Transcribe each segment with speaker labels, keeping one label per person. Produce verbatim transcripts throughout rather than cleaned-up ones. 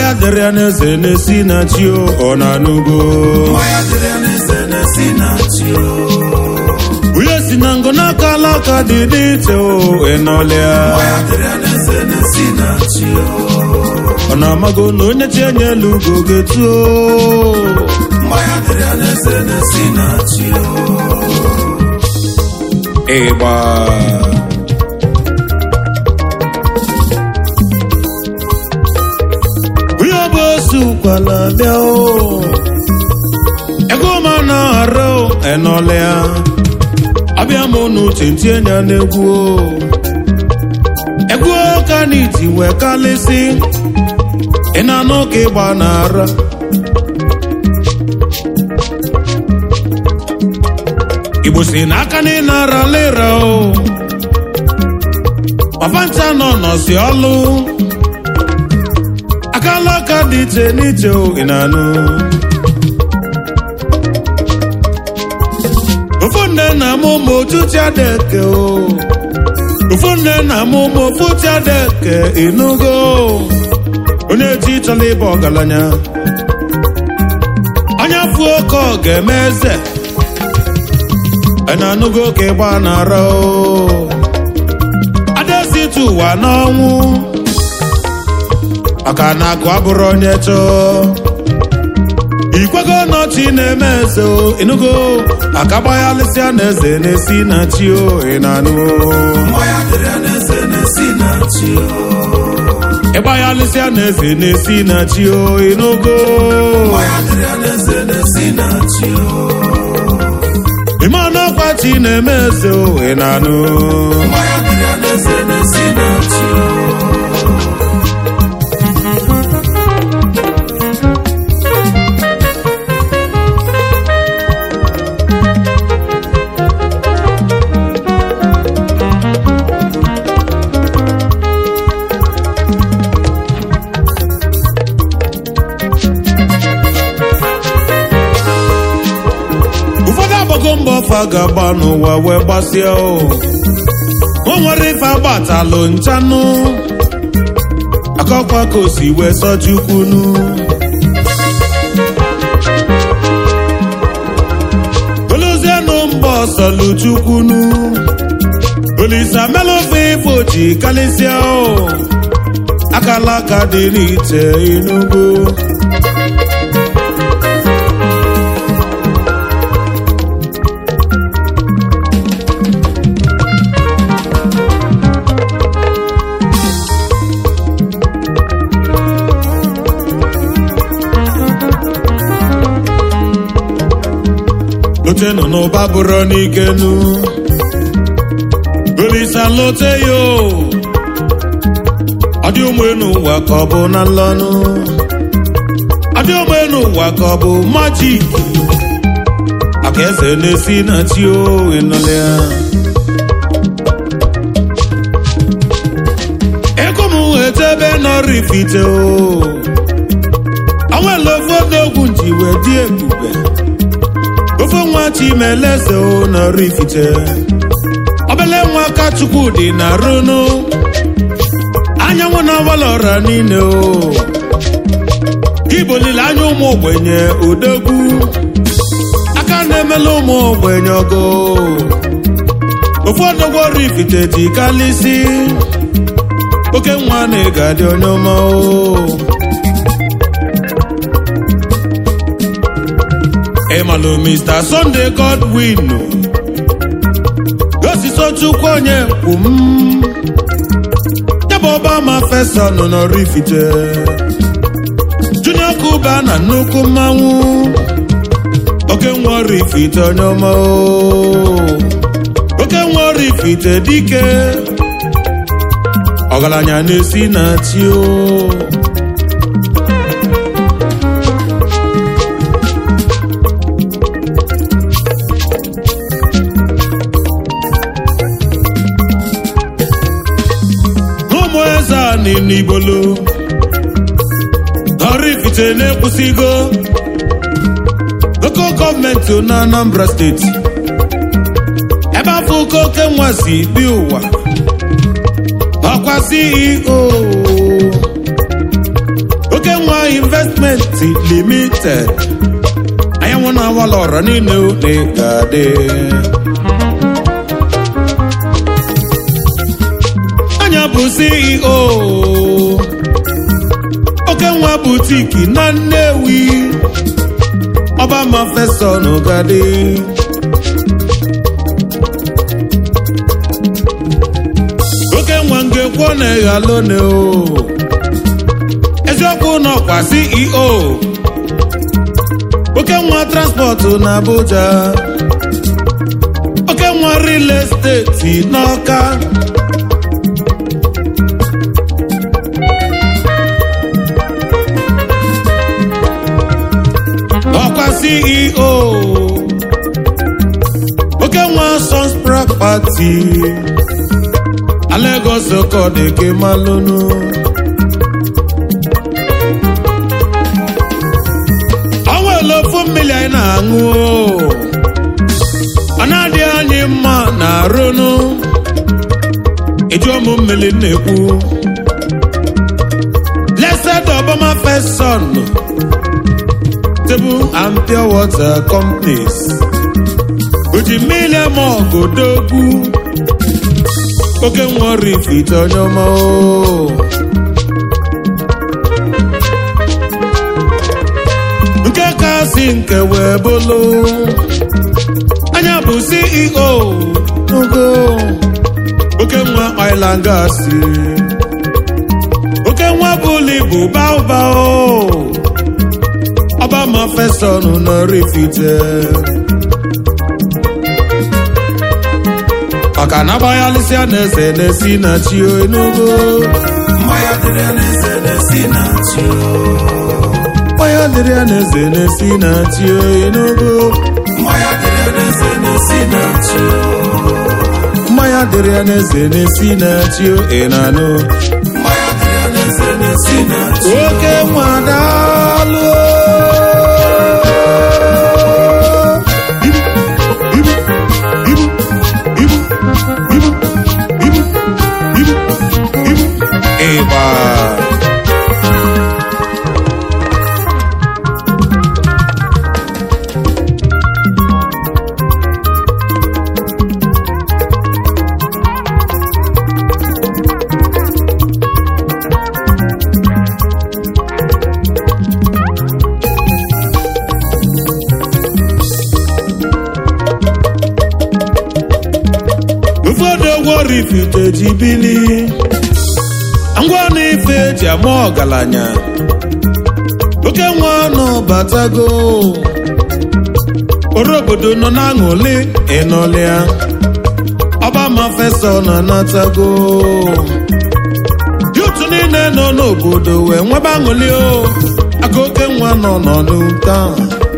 Speaker 1: Maya dịrị ya n'eze na-esi na chi o, ọ na-anụgo.
Speaker 2: Maya dịrị ya n'eze na-esi na chi o.
Speaker 1: Uye si na ngụ n'aka alaka dị n'ite o, ịnọlịa.
Speaker 2: Maya dịrị ya n'eze na-esi na chi o.
Speaker 1: Ọ na-amago na onye chi enye elu ugo ga-etu o.
Speaker 2: Maya dịrị ya n'eze na-esi na chi o.
Speaker 1: Ịgba uye bụ osu kwala bịa o. Ego ma na-arụ ịnọlịa. Abịa m n'uche ntinye n'egwu o. Egwu ka n'iti wee kalịsị. Ị na-anụ ka ịgba na-ara. Igbo si n'aka na ị na-ara lera o. Ọfanta nọ nọsi ọlụ. Akala aka dị iche n'iche o, ị na-anụ. Ufunne na mumo chucha deke o. Ufunne na mumo fucha deke inugo. Onye ji chọrọ ịba ọgaranya. Anya fuo ka ọ ga-eme eze. Ena anugo ka ịgba na-ara o. Adesi tụwa n'ọnwụ. Maka na akụ abụrụ onye chọọ. Ikwego n'ọchị na-eme eze o, inugo. Aka gbayalịsịa na eze na-esi na chi o, ị na-anụ.
Speaker 2: Maya dịrị ya n'eze na-esi na chi o.
Speaker 1: Ịgbayalịsịa na eze na-esi na chi o, inugo.
Speaker 2: Maya dịrị ya n'eze na-esi na chi o.
Speaker 1: Ime ọnụọkwa chi na-eme eze o, ị na-anụ.
Speaker 2: Maya dịrị ya n'eze na-esi na chi o.
Speaker 1: Mbọ fa ga-agba n'ụwa wee gbasịa o. O nwere ife agbatalụ nchanụ. Akọkwa ka o si wee sọjukwunu. Oluzienụ mbọ sọlụ chukwunu. Olisa melụfe ifo ji kalịsịa o. Akala aka dị n'ite inugo. Lotenu n'ụba bụrụ n'ikenu. Olisa lote yo. Ọ dị ụmụ enu ụwa ka ọ bụ na nlọnụ. Ọ dị ụmụ enu ụwa ka ọ bụ majik. Aka eze na-esi na chi o, ịnọlịa. Ego m etebe nọrọ ifite o. Onwere ofe ogwu nji wee dị ebube. Ofe nwa Chimeleze o nọrọ ifite. Obele nwa ka Chukwu dị na runu. Anyanwụ na-awala ọra niile o. Igbo niile anya ụmụ ogbenye odogwu. Aka na-emela ụmụ ogbenye ọgụ. Ofe odogwu ọrụ ifite ji kalịsị. Oke nwa na-ega dị onye ọma o. Emalo Mister Sunday Godwin. Gosiso Chukwu onye kwum. Yaba Obama fesa nọ n'ọrụ ifite. Junior Kuba na nnukwu mmanwụ. Oke nwa ọrụ ifite onye ọma o. Oke nwa ọrụ ifite dike. Ọgaranya na-esi na chi o. N'Ibolo ọrụ ifite na-ekwusigo. Local gọọmenti na Anambra steeti. Ebe afọ oke nwa si bi ụwa. Ọkwa C E O. Oke nwa investment limited anya nwa na awala ọra niile n'ịgade anya bụ C E O oke nwa butiki na Nnewi Obama Feson n'ụgade oke nwa ngekwo na-eghalone o eziokwu n'ọkwa C E O oke nwa transport na Abuja oke nwa real estate n'Ọka ọkwa C E O oke nwa Sons Property Lagos Okodeke malụnụ ọnwere ofu mmiri anyị na-aṅụ ọ na-adị anyị mma na arụnụ eji ụmụ mmiri na-ekwu Blessed Obama Feson Table and Pure Water Companies oji mmiri ama ọgodogwu oke nwa Oraifite onye ọma o nke kasị nke wee bụlụ anya bụ C E O n'ogo oke nwa oil and gas oke nwa bụlụ bụ baụba o Obama Feson na Oraifite maka na agbayalịsịa na-eze na-esi na chi Enugu
Speaker 2: mmanya dịrị ya na-eze na-esi na chi
Speaker 1: mmanya dịrị ya na-eze na-esi na chi Enugu
Speaker 2: mmanya dịrị ya na-eze na-esi na chi
Speaker 1: mmanya dịrị ya na-eze na-esi na chi ịnanụ
Speaker 2: mmanya dịrị ya na-eze na-esi na chi
Speaker 1: oke nwa daalụ ịgba ụfọdụ egwu Oraifite ji bili ngwa na ife eji ama ọgaranya oke nwa nọ batago oro obodo nọ na-aṅụli ịnọlịa Obama Feson anatago yutu niile nọ n'obodo wee nwebe aṅụli o aka oke nwa nọ n'ọdụ taa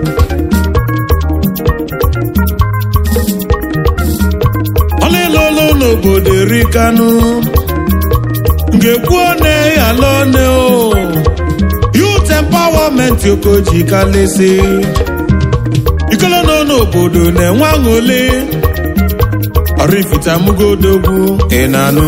Speaker 1: ọlịlụlụ n'obodo erikanụ ngekwu one ala one o youth empowerment okoji kalịsị ikolo nọ n'obodo na-enwe aṅụli Oraifite amụgodogwu ịnanụ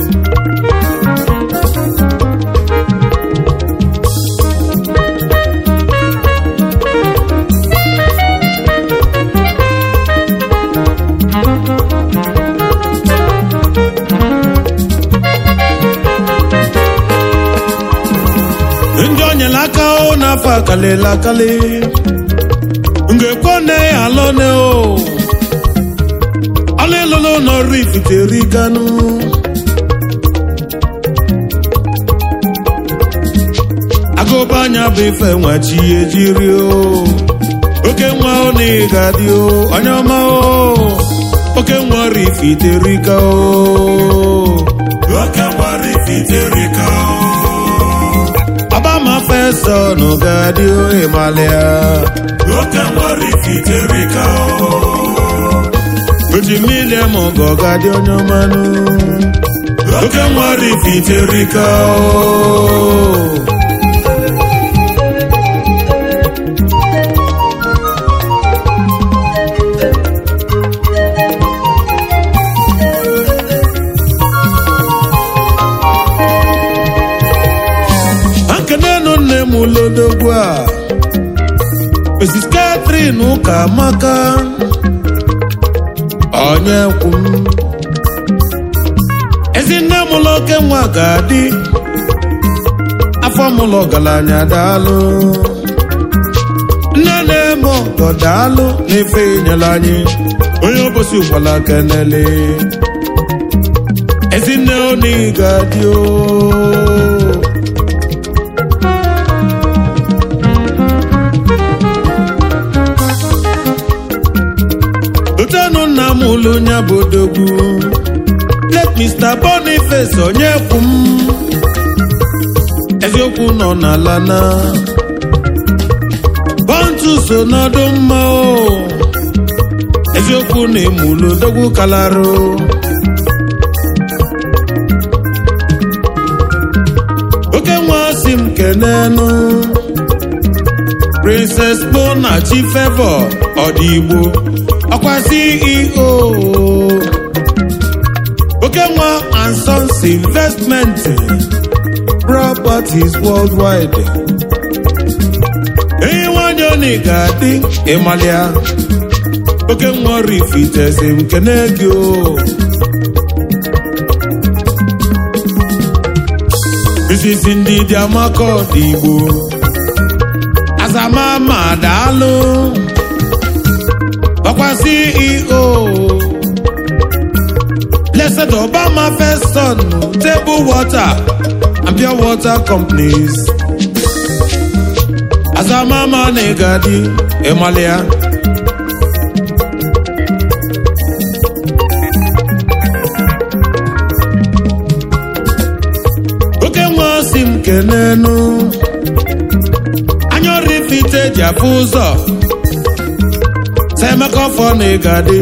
Speaker 1: ndị onyela aka o n'afọ akalịla akali ngekwo ne ya alone o ọlịlụlụ na Oraifite erikanụ agụba anya bụ ife nwachi ejiri o oke nwa o na ịgadị o onye ọma o oke nwa Oraifite erika o
Speaker 2: oke nwa Oraifite erika o
Speaker 1: Obama Feson ga-adị o ịmalịa
Speaker 2: oke nwa Oraifite erika o
Speaker 1: oji mmiri ma ọgọ ga-adị onye ọmanụ oke nwa Oraifite erika o lodogwu a Missus Catherine Ụkamaka onye kwu m ezinne mụlọ oke nwa ga-adị afọ mụlọ ọgaranya daalụ nne na-eme ọgọ daalụ n'ife nyere anyị onye obosi ụkwala kenele ezinne oni ga-adị o otenu nna m ụlọ nya bụ odogwu let Mister Boniface onye kwu m eziokwu nọ n'ala na bantu so n'ọdụ mma o eziokwu na-emulu odogwu kalarụ oke nwa si m kenenu Princess Bona Chi Favor Odigbo ọkwa C E O oke nwa and Sons Investment Properties Worldwide enyi nwanyị oni ga-adị ịmalịa oke nwa Oraifite si m kene gị o isisi ndị dị amaka Odigbo azamama daalụ ọkwa C E O Blessed Obama First Son Table Water and Pure Water Companies azamama na-egadi ịmalịa oke nwa si m kenenu anya Oraifite ji afụ ụzọ Semeka ọfọ na-egadi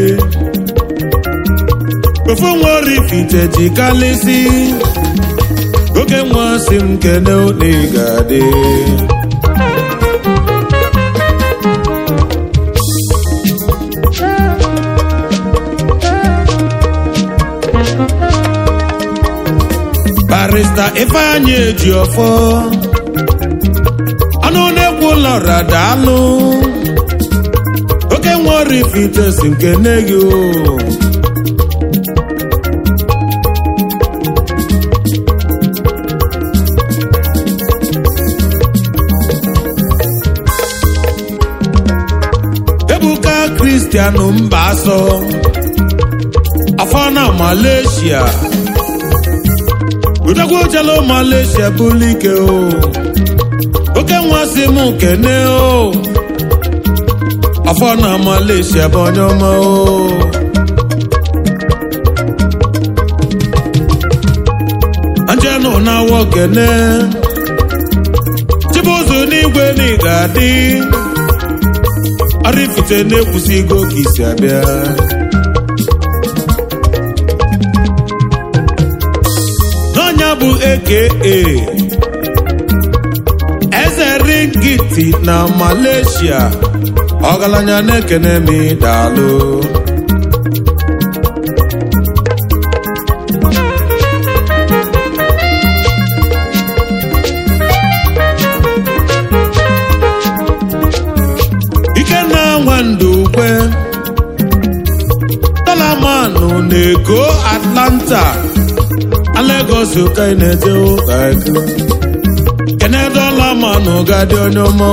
Speaker 1: ofu nwa Oraifite ji kalịsị oke nwa si m kene na-egadi Barrister Ifeanyi Ejiofọ ọnụ na-ekwu lọra daalụ oke nwa Oraifite si nkene gị o Ebuka Christian Mbaso afọ na Malaysia udogwu jelo Malaysia bulike o oke nwa si m kene o afọ na Malaysia bụ onye ọma o anjenu na awọ kene Chibuzo n'igwe na ị ga-adị Oraifite na-ekwusigo ka isi abịa n'ọnya bụ aka Eze Ringiti na Malaysia ọgaranya na-ekene m daalụ Ikenna Nwandukwe Dolamanụ na-ego Atlanta Lagos ụka ị na-eje ụka ego kene Dolamanụ ga-adị onye ọma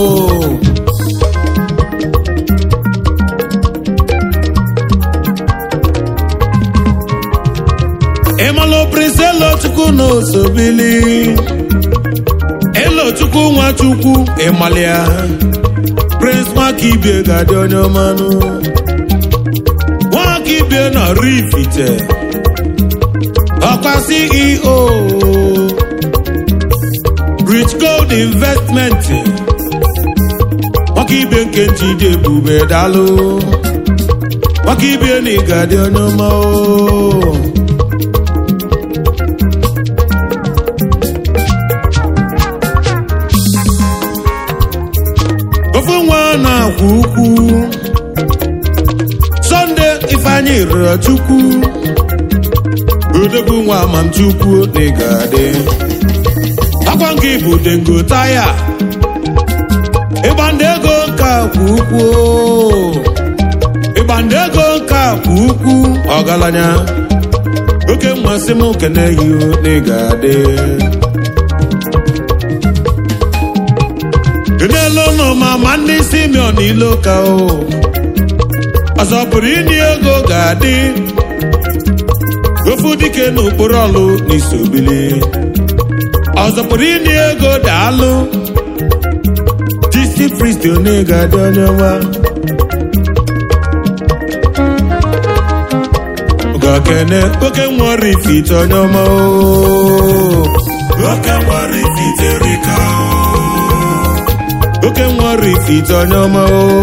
Speaker 1: ịmalụ Prince Elochukwu na Osobili Elochukwu Nwachukwu ịmalịa Prince Nwakibie ga-adị onye ọmanụ Nwakibie na Oraifite ọkwa C E O Rich Gold Investment Nwakibie nke Njide Ebube daalụ Nwakibie na ị ga-adị onye ọma o ofu nwa na-akwa ukwu Sunday Ifeanyi Chukwu odogwu nwa Amamchukwu na ị ga-adị akwa nke bụ Dengo Taya ukwu ịgba ndị ego nke akwa ukwu ọgaranya oke mmasị m kene yi n'ịga adị n'elu nọ ma ma ndị Simeon ilo ka o ọzọ pụrụ ịnị ego ga-adị ofu dike n'okporo ọlụ n'isobili ọzọ pụrụ ịnị ego daalụ Disi Priest onye ga-adị onye ọma Ogakene oke nwere ifite onye ọma
Speaker 2: oke nwere ifite rika
Speaker 1: oke nwere ifite onye ọma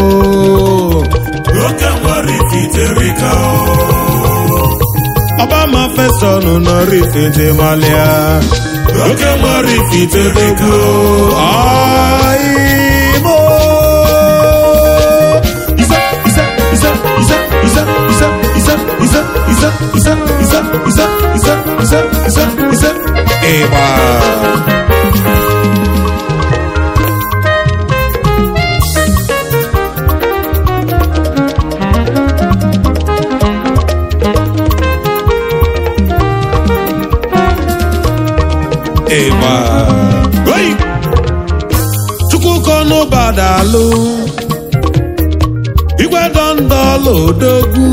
Speaker 2: oke nwere ifite rika
Speaker 1: Obama Fesson nọrọ ifite malia
Speaker 2: oke nwere ifite rika
Speaker 1: Aimo Isa Isa Isa Isa Isa Isa Isa Isa Isa Isa Isa Isa Isa Isa Isa Isa Eba Eba Oi Chukwu kono badalu Igwe dondolo odogwu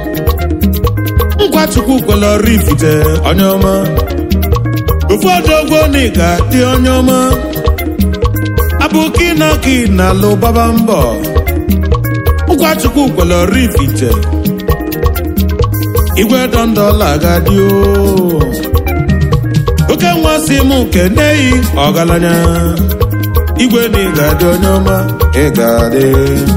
Speaker 1: Ngwa Chukwu kwelo rifite onye ọma Ofu odogwu n'iga dị onye ọma Abụki na ki na lo baba mbọ Ngwa Chukwu kwelo rifite Igwe dondolo agadi o oke nwa si m keneyi ọgaranya igwe na ịga dị onye ọma ịga dị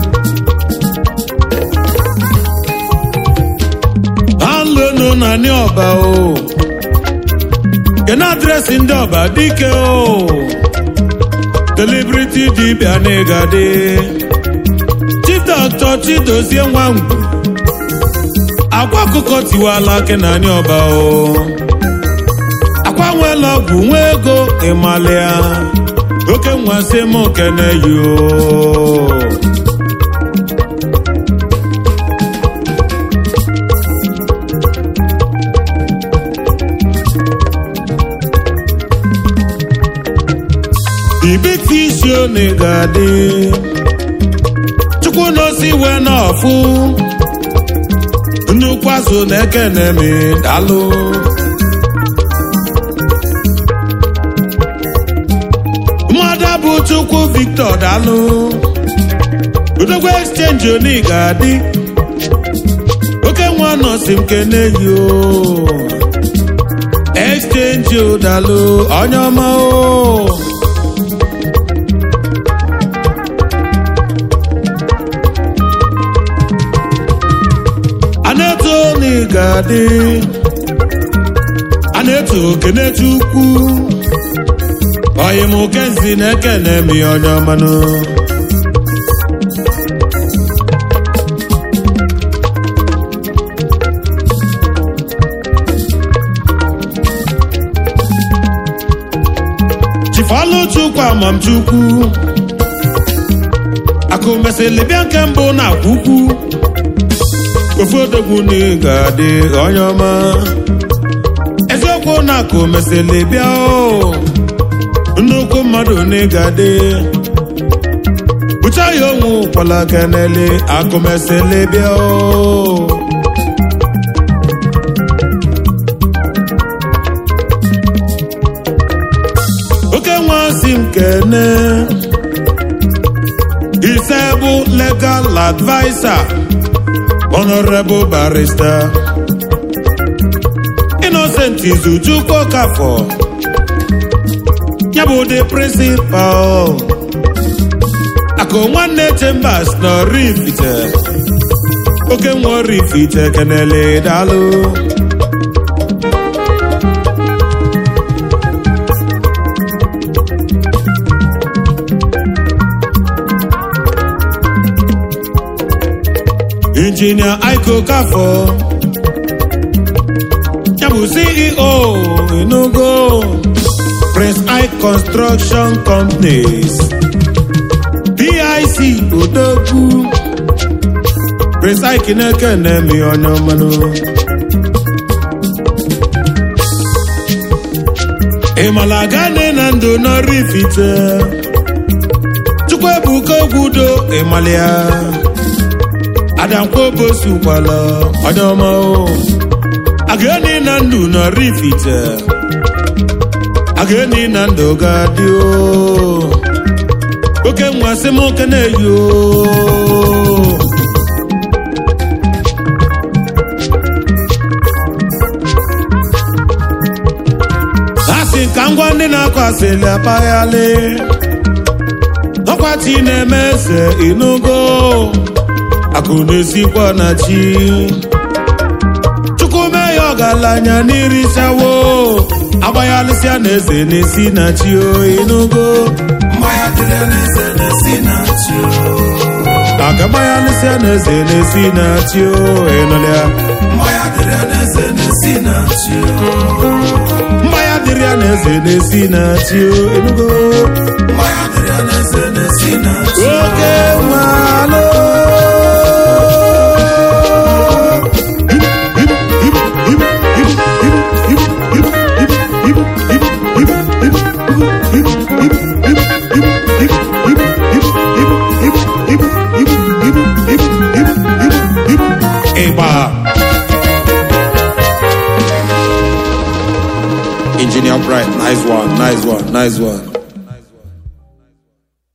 Speaker 1: alụnụ na ndị ọba o kene adresị ndị ọba dike o celebrity dibịa na ịga dị Chief Doctor Chidozie Nwangwu akwa akụkọ tiwala kena ndị ọba o akwanwela ọgwụ nwa ego ịmalịa oke nwasị m kene yo the big fish one ga-adị Chukwu n'osi wee n'ọfụ nnukwu azụ na-ekene m dalụ Chukwu Victor Dalu Udogwe exchange oni ga-adị oke nwa nọsi m kene yo exchange Dalu onye ọma o Aneto oni ga-adị Aneto kene Chukwu Oye m kenzi na-ekene m onye ọmanụ Chifalụ Chukwu Amamchukwu akụ mesịrị bịa nke mbụ na akwụkwụ ofu odogwu na ị ga-adị onye ọma eziokwu na akụ mesịrị bịa o nnukwu mmadụ n'ịgadị bụcha ya onwe ụkwala kenele akụmesele bịa oke nwansi m kene ise bụ legal advisor honorable barrister Innocent Izuchukwu Okafọ ya bụ the principal akụ nwanne Chambers na Oraifite oke nwa Oraifite kenele dalụ Engineer Ike Okafor ya bụ C E O Enugu Prince Ike Construction Companies P I C odogwu Prince Ike na-eke na-emi onye ọmanụ ịmala gane na ndụ n'Oraifite Chukwuebuka Ogwudo ịmalịa Adankwo Bosu kwala ọdọma o agani na ndụ n'Oraifite agani na ndụ ga-adị o oke nwa sị m oke na-eyi o asị ka ngwa ndị na-akọ asịrị apaghali ọkwati na-eme eze ịnụgo akụ na-esikwa na chi Chukwu mee ya ọgaranya n'irichawo agbaghalịsịa na eze na-esi na chi o ịnụgo
Speaker 2: mmanya dịrị ya n'eze na-esi na chi
Speaker 1: aka agbaghalịsịa na eze na-esi na chi o ịnụlịa
Speaker 2: mmanya dịrị ya n'eze na-esi na chi
Speaker 1: mmanya dịrị ya na eze na-esi na chi o ịnụgo
Speaker 2: mmanya dịrị ya n'eze na-esi na chi
Speaker 1: oke nwalo Engineer Bright, nice one, nice one, nice one.